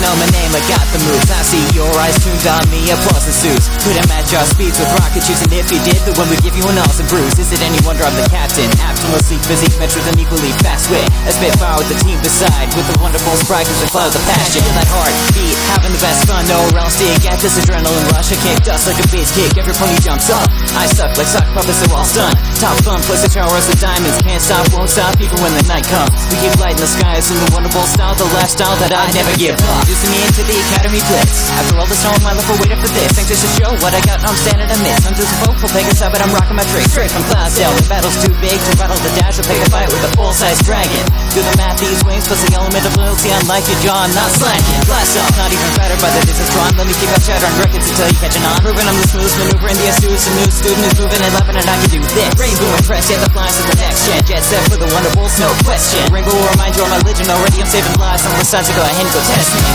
know my name, I got the moves. I see your eyes tuned on me, applause ensues. Couldn't match our speeds with rocket shoots, and if you did, the one would give you an awesome bruise. Is it any wonder I'm the captain? Absolutely physique matched with an equally fast wit. I spit fire with the team beside, with the wonderful sprite cause we flow the passion. Feel that heartbeat, having the best fun, nowhere else do you get this adrenaline rush. I kick dust like a bass kick, every pony jumps up. I suck like sock puppets, they're all stunned. Top fun, plus the showers of diamonds. Can't stop, won't stop, even when the night comes. We keep lighting the skies in the wonderful style, the lifestyle that I never give up. Introducing me into the Academy Blitz. After all this time, my life, we're waiting for this. Anxious to show what I got, I'm standing amidst. I'm just a vocal Pegasus, but I'm rocking my tricks. Straight from Clydesdale, the battle's too big to battle the dash. I'll pick a fight with a full-size dragon. Do the math, these wings, plus the element of loyalty. Unlike your jaw, I'm not slacking. Blast off, not even better by the distance drawn. Let me keep out shatter on records until you catching on. Proving I'm the smooth maneuvering the astute. Some new student is moving and laughing, and I can do this. Rainbow impress, yeah, the flies to the next gen. Jet set for the wonderfuls, no question. Rainbow will remind you of my legend. Already I'm saving lives on the side, so go ahead and go test me.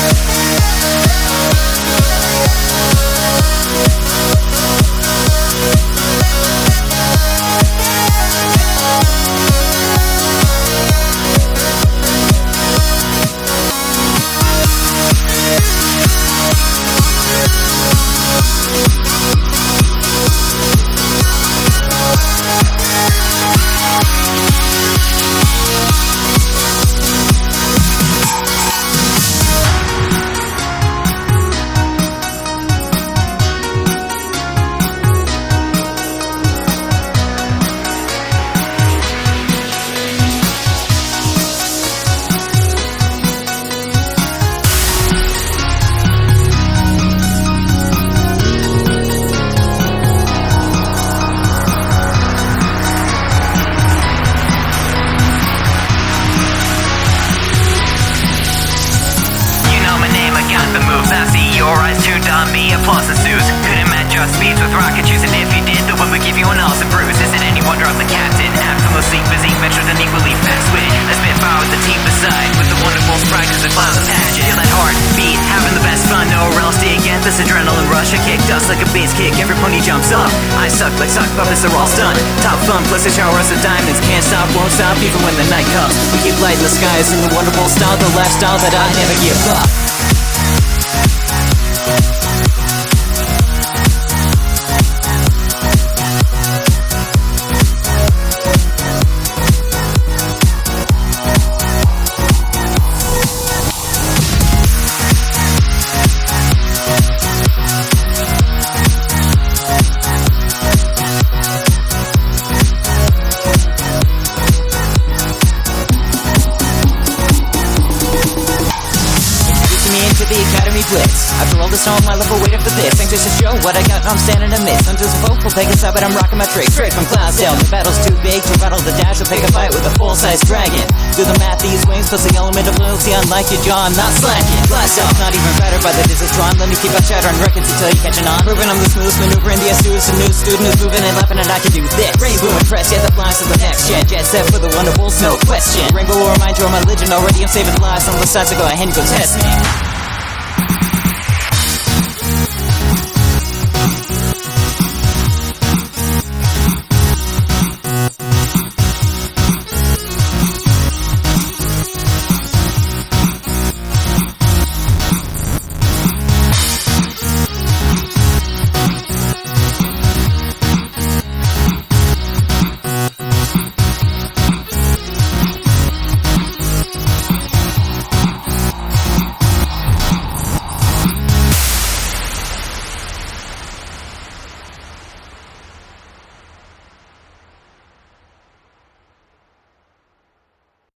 I see your eyes tuned on me, applause ensues. Couldn't match our speeds with rocket shoots, and if you did, the one would give you an awesome bruise. Is it any wonder I'm the captain? Absolutely physique matched with an equally fast wit. I spit fire with the team beside, with the wonderful sprite cause it flows the passion. Feel that heartbeat, having the best fun, nowhere else do you get this adrenaline rush. I kick dust like a bass kick, every pony jumps up. I suck like sock puppets, they're all stunned. Top fun, plus the showers of diamonds. Can't stop, won't stop, even when the night comes. We keep lighting the skies in the wonderful style, the lifestyle that I never give up. The Academy Blitz. After all this time, my life, we're waiting for this. Anxious to show what I got, I'm standing amidst. I'm just a vocal Pegasus, but I'm rocking my tricks. Straight from Clydesdale, the battle's too big to battle the dash. I'll pick a fight with a full-size dragon. Do the math, these wings, plus the element of loyalty. Unlike your jaw, I'm not slacking. Blast off, not even better by the distance drawn. Let me keep out shatter on records until you catching on. Proving I'm the smooth maneuvering the astute. Some new student is moving and laughing, and I can do this. Rainbow impress, yeah, the flies to the next gen. Jet set for the wonderfuls, no question. Rainbow will remind you of my legend. Already I'm saving lives on the side, so go ahead and go test me.